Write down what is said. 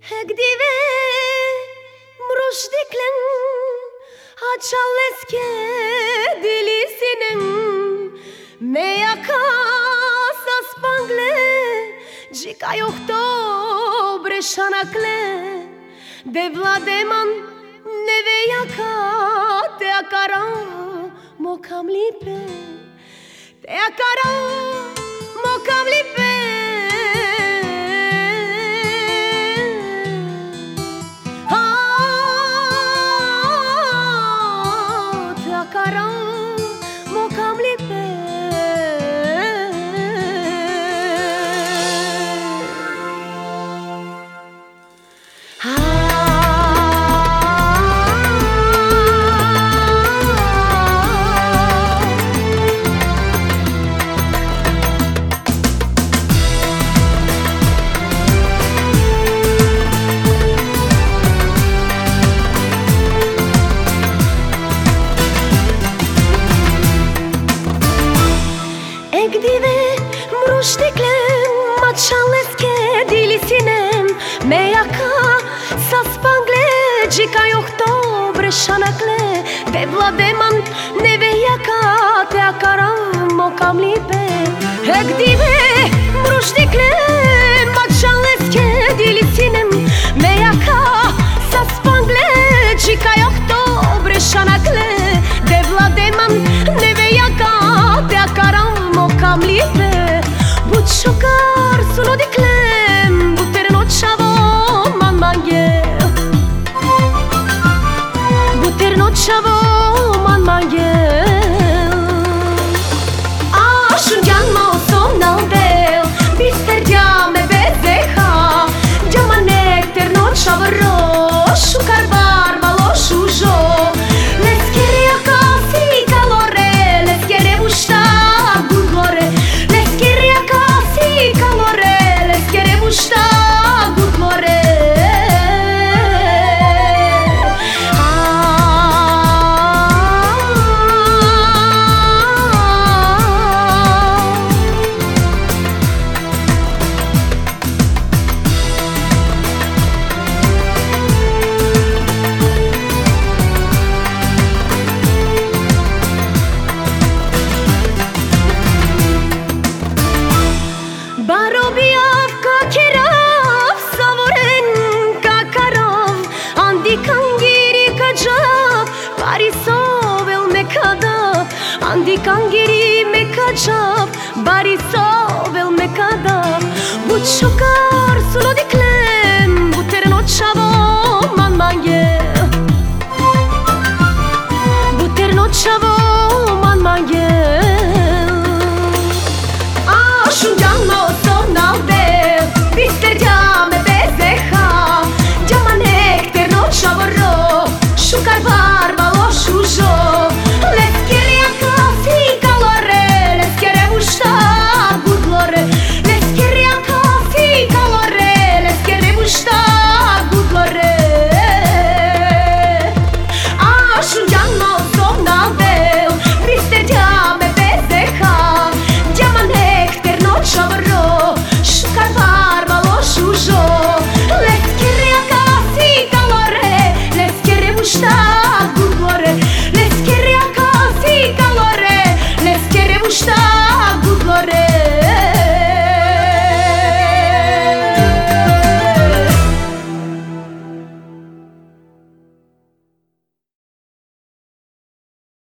Hegdive mrushdiklem Açalleske dilisinin Mejaka sa spangle Gjika oktobre shanakle De vlademan nevejaka Te akara mo kam lipe Te akara mo kam lipe Gdive mrushtiklem Açalleske dilisinem Mejaka sa spangle Gjika oktobre shanakle De vlademan nevejaka Te akara mo kam lipe Gdive mrushtiklem Açalleske dilisinem Mejaka sa spangle Gjika oktobre shanakle De vlademan nevejaka Te akara kam lipe Buçukar suno diklem Buter noćavo man mange Buter noćavo man mange Ashun gjanma osomnal del Bister djame bezeha Djamanek ter noćavo rošu Karbar malošu žo Leskere akasi kalore Leskere vušta Andikangiri me kacap Barisovel me kadap Buçukar